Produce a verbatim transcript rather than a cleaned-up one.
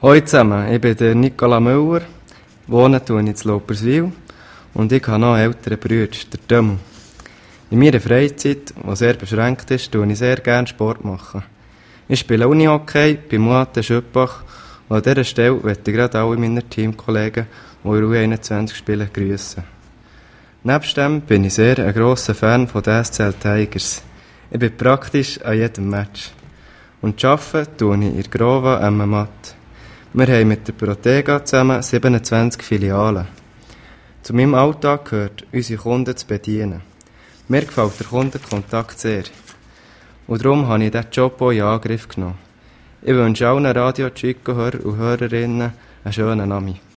Hallo zusammen, ich bin der Nicola Müller, wohne in Lauperswil und ich habe noch einen älteren Bruder, der Tömmel. In meiner Freizeit, die sehr beschränkt ist, mache ich sehr gerne Sport. Machen. Ich spiele Unihockey bei Muate Schöppach und an dieser Stelle möchte ich gerade alle meine Teamkollegen, die in U einundzwanzig spielen, grüßen. Nebst dem bin ich sehr ein grosser Fan von den S C L Tigers. Ich bin praktisch an jedem Match. Und arbeite tue ich in der Grova M M A T. Wir haben mit der Protega zusammen siebenundzwanzig Filialen. Zu meinem Alltag gehört, unsere Kunden zu bedienen. Mir gefällt der Kundenkontakt sehr. Und darum habe ich diesen Job auch in Angriff genommen. Ich wünsche allen Radio Chico-Hörern und Hörerinnen einen schönen Abend.